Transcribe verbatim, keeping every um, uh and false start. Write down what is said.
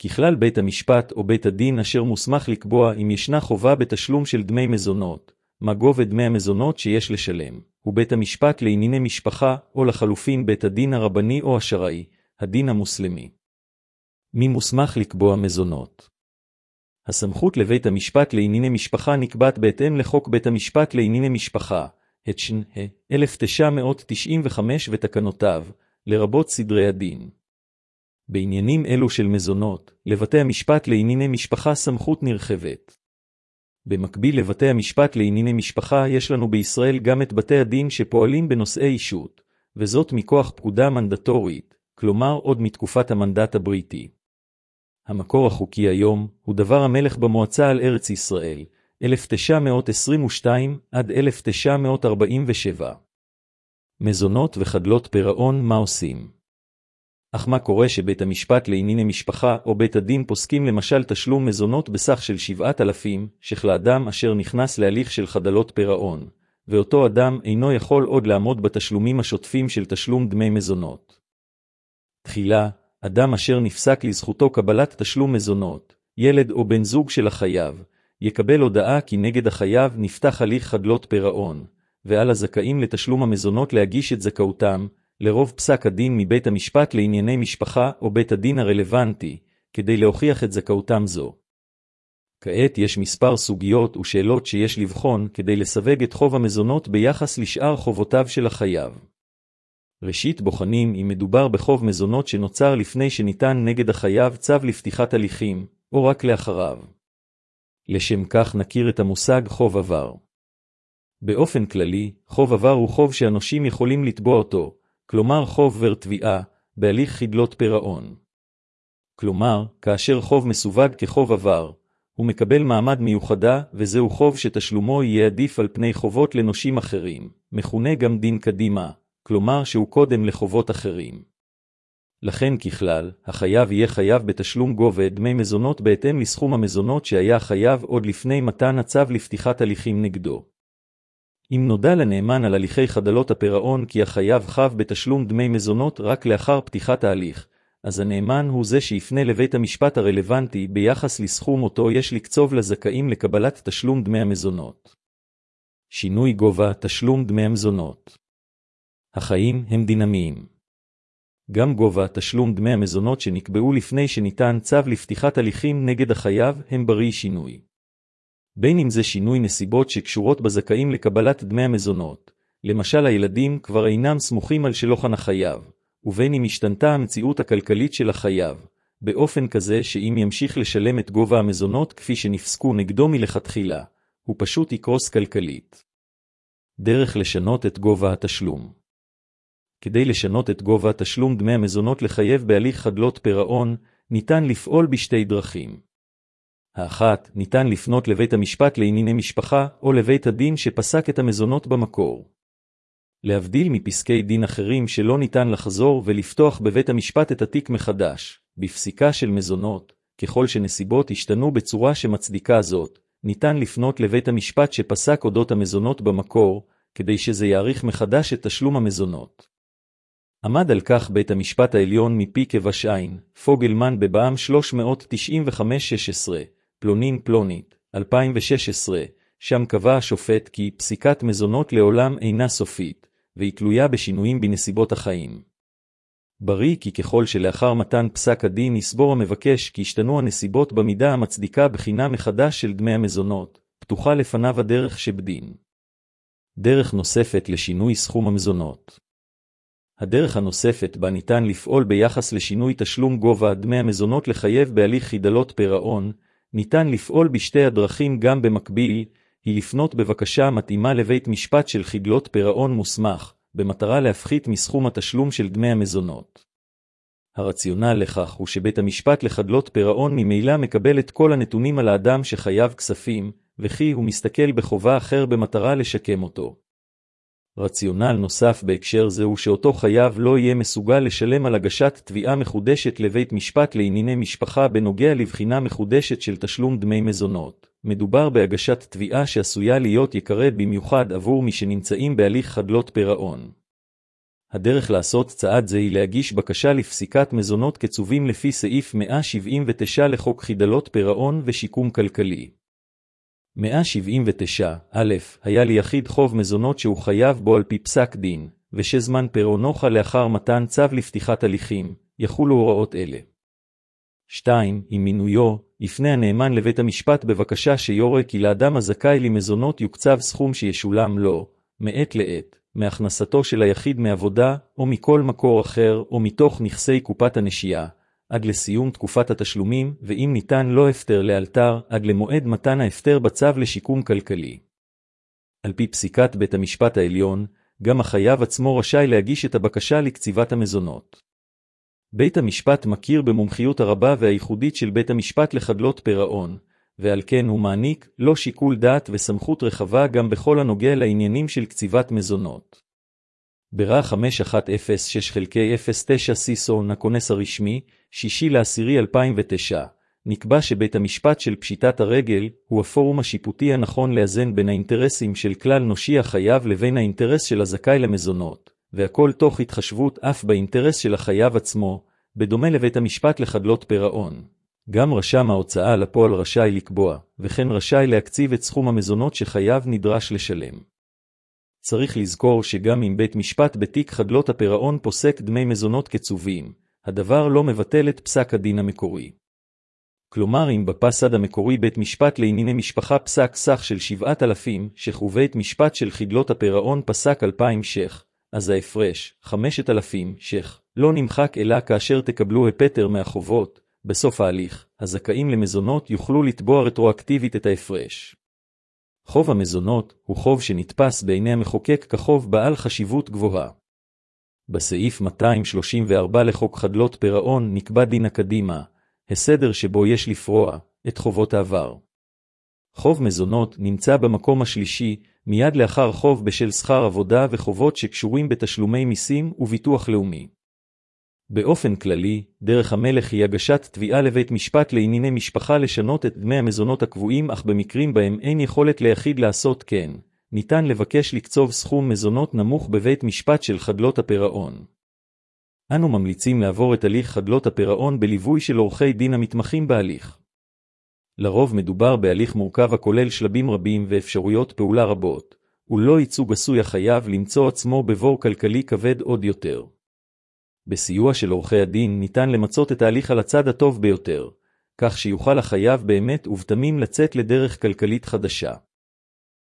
ככלל בית המשפט או בית הדין אשר מוסמך לקבוע אם ישנה חובה בתשלום של דמי מזונות, מה גובה דמי המזונות שיש לשלם, הוא בית המשפט לענייני משפחה או לחלופין בית הדין הרבני או השרעי, הדין המוסלמי. מי מוסמך לקבוע מזונות? הסמכות לבית המשפט לענייני משפחה נקבעת בהתאם לחוק בית המשפט לענייני משפחה, התש"ן אלף תשע מאות תשעים וחמש ותקנותיו, לרבות סדרי הדין. בעניינים אלו של מזונות, לבתי המשפט לענייני משפחה סמכות נרחבת. במקביל לבתי המשפט לענייני משפחה יש לנו בישראל גם את בתי הדין שפועלים בנושאי אישות, וזאת מכוח פקודה מנדטורית, כלומר עוד מתקופת המנדט הבריטי. המקור החוקי היום הוא דבר המלך במועצה על ארץ ישראל, אלף תשע מאות עשרים ושתיים עד אלף תשע מאות ארבעים ושבע. מזונות וחדלות פירעון, מה עושים? אך מה קורה שבית המשפט לענייני משפחה או בית הדין פוסקים למשל תשלום מזונות בסך של שבעת אלפים, שך לאדם אשר נכנס להליך של חדלות פירעון, ואותו אדם אינו יכול עוד לעמוד בתשלומים השוטפים של תשלום דמי מזונות. תחילה, אדם אשר נפסק לזכותו קבלת תשלום מזונות, ילד או בן זוג של החייב, יקבל הודעה כי נגד החייב נפתח הליך חדלות פירעון, ועל הזכאים לתשלום המזונות להגיש את זכאותם, לרוב פסק הדין מבית המשפט לענייני משפחה או בית הדין הרלוונטי, כדי להוכיח את זכאותם זו. כעת יש מספר סוגיות ושאלות שיש לבחון כדי לסווג את חוב המזונות ביחס לשאר חובותיו של החייב. ראשית בוחנים אם מדובר בחוב מזונות שנוצר לפני שניתן נגד החייב צו לפתיחת הליכים, או רק לאחריו. לשם כך נכיר את המושג חוב עבר. באופן כללי, חוב עבר הוא חוב שאנושים יכולים לתבוע אותו, כלומר חוב עבר תביעה, בהליך חדלות פירעון. כלומר, כאשר חוב מסווג כחוב עבר, הוא מקבל מעמד מיוחדה, וזהו חוב שתשלומו יהיה עדיף על פני חובות לנושים אחרים, מכונה גם דין קדימה, כלומר שהוא קודם לחובות אחרים. לכן ככלל, החייב יהיה חייב בתשלום גובה דמי מזונות בהתאם לסכום המזונות שהיה חייב עוד לפני מתן הצו לפתיחת הליכים נגדו. אם נודע לנאמן על הליכי חדלות הפירעון כי החייב חב בתשלום דמי מזונות רק לאחר פתיחת ההליך, אז הנאמן הוא זה שיפנה לבית המשפט הרלוונטי ביחס לסכום אותו יש לקצוב לזכאים לקבלת תשלום דמי המזונות. שינוי גובה תשלום דמי המזונות. החיים הם דינמיים. גם גובה תשלום דמי המזונות שנקבעו לפני שניתן צו לפתיחת הליכים נגד החייב הם ברי שינוי. בין אם זה שינוי נסיבות שקשורות בזכאים לקבלת דמי המזונות, למשל הילדים כבר אינם סמוכים על שלוחן החייב, ובין אם השתנתה המציאות הכלכלית של החייב, באופן כזה שאם ימשיך לשלם את גובה המזונות כפי שנפסקו נגדו מלכתחילה, הוא פשוט יקרוס כלכלית. דרך לשנות את גובה התשלום. כדי לשנות את גובה תשלום דמי המזונות לחייב בהליך חדלות פירעון, ניתן לפעול בשתי דרכים. האחת, ניתן לפנות לבית המשפט לענייני משפחה או לבית הדין שפסק את המזונות במקור. להבדיל מפסקי דין אחרים שלא ניתן לחזור ולפתוח בבית המשפט את התיק מחדש, בפסיקה של מזונות, ככל שנסיבות השתנו בצורה שמצדיקה זאת, ניתן לפנות לבית המשפט שפסק אודות המזונות במקור, כדי שזה יעריך מחדש את תשלום המזונות. עמד על כך בית המשפט העליון מפי כבשעין, פוגלמן בבעם שלוש מאות תשעים וחמש שש עשרה, פלונין פלונית, אלפיים ושש עשרה, שם קבע השופט כי פסיקת מזונות לעולם אינה סופית, והיא תלויה בשינויים בנסיבות החיים. בריא כי ככל שלאחר מתן פסק הדין יסבור המבקש כי השתנו הנסיבות במידה המצדיקה בחינה מחדש של דמי המזונות, פתוחה לפניו הדרך שבדין. דרך נוספת לשינוי סכום המזונות. הדרך הנוספת בה ניתן לפעול ביחס לשינוי תשלום גובה דמי המזונות לחייב בהליך חדלות פירעון, ניתן לפעול בשתי הדרכים גם במקביל, היא לפנות בבקשה מתאימה לבית משפט של חדלות פירעון מוסמך, במטרה להפחית מסכום התשלום של דמי המזונות. הרציונל לכך הוא שבית המשפט לחדלות פירעון ממילא מקבל את כל הנתונים על האדם שחייב כספים, וכי הוא מסתכל בחובה אחר במטרה לשקם אותו. רציונל נוסף בהקשר זה הוא שאותו חייב לא יהיה מסוגל לשלם על הגשת תביעה מחודשת לבית משפט לענייני משפחה בנוגע לבחינה מחודשת של תשלום דמי מזונות. מדובר בהגשת תביעה שעשויה להיות יקרה במיוחד עבור מי שנמצאים בהליך חדלות פירעון. הדרך לעשות צעד זה היא להגיש בקשה לפסיקת מזונות קצובים לפי סעיף מאה שבעים ותשע לחוק חדלות פירעון ושיקום כלכלי. מאה שבעים ותשע א' היה ליחיד חוב מזונות שהוא חייב בו על פי פסק דין, ושזמן פירעונו חל לאחר מתן צו לפתיחת הליכים, יחולו הוראות אלה. שתיים. עם מינויו, יפנה הנאמן לבית המשפט בבקשה שיורה כי לאדם הזכאי למזונות יוקצב סכום שישולם לו, מעת לעת, מהכנסתו של היחיד מעבודה, או מכל מקור אחר, או מתוך נכסי קופת הנשייה, עד לסיום תקופת התשלומים, ואם ניתן לא הפטר לאלתר, עד למועד מתן ההפטר בצו לשיקום כלכלי. על פי פסיקת בית המשפט העליון, גם החייב עצמו רשאי להגיש את הבקשה לקציבת המזונות. בית המשפט מכיר במומחיות הרבה והייחודית של בית המשפט לחדלות פירעון, ועל כן הוא מעניק לו שיקול דעת וסמכות רחבה גם בכל הנוגע לעניינים של קציבת מזונות. ברא חמש אחת אפס שש חלקי אפס תשע סיסון הכונס הרשמי, שישי לעשירי אלפיים ותשע, נקבע שבית המשפט של פשיטת הרגל הוא הפורום השיפוטי הנכון לאזן בין האינטרסים של כלל נושי החייב לבין האינטרס של הזכאי למזונות, והכל תוך התחשבות אף באינטרס של החייב עצמו, בדומה לבית המשפט לחדלות פירעון. גם רשם ההוצאה לפועל רשאי לקבוע, וכן רשאי להקציב את סכום המזונות שחייב נדרש לשלם. צריך לזכור שגם אם בית משפט בתיק חדלות הפירעון פוסק דמי מזונות קצובים, הדבר לא מבטל את פסק הדין המקורי. כלומר, אם בפסד המקורי בית משפט לענייני משפחה פסק סך של שבעת אלפים שך ובית משפט של חדלות הפירעון פסק אלפיים שך, אז ההפרש, חמשת אלפים שך, לא נמחק אלא כאשר תקבלו הפטר מהחובות. בסוף ההליך, הזכאים למזונות יוכלו לתבוע רטרואקטיבית את ההפרש. חוב המזונות הוא חוב שנתפס בעיני המחוקק כחוב בעל חשיבות גבוהה. בסעיף מאתיים שלושים וארבע לחוק חדלות פירעון נקבע דין הקדימה, הסדר שבו יש לפרוע את חובות העבר. חוב מזונות נמצא במקום השלישי, מיד לאחר חוב בשל שכר עבודה וחובות שקשורים בתשלומי מיסים וביטוח לאומי. באופן כללי, דרך המלך היא הגשת תביעה לבית משפט לענייני משפחה לשנות את דמי המזונות הקבועים, אך במקרים בהם אין יכולת ליחיד לעשות כן, ניתן לבקש לקצוב סכום מזונות נמוך בבית משפט של חדלות הפירעון. אנו ממליצים לעבור את הליך חדלות הפירעון בליווי של עורכי דין המתמחים בהליך. לרוב מדובר בהליך מורכב הכולל שלבים רבים ואפשרויות פעולה רבות, ולא ייצוג עשוי החייב למצוא עצמו בבור כלכלי כבד עוד יותר. בסיוע של עורכי הדין ניתן למצות את ההליך על הצד הטוב ביותר, כך שיוכל החייב באמת ובתמים לצאת לדרך כלכלית חדשה.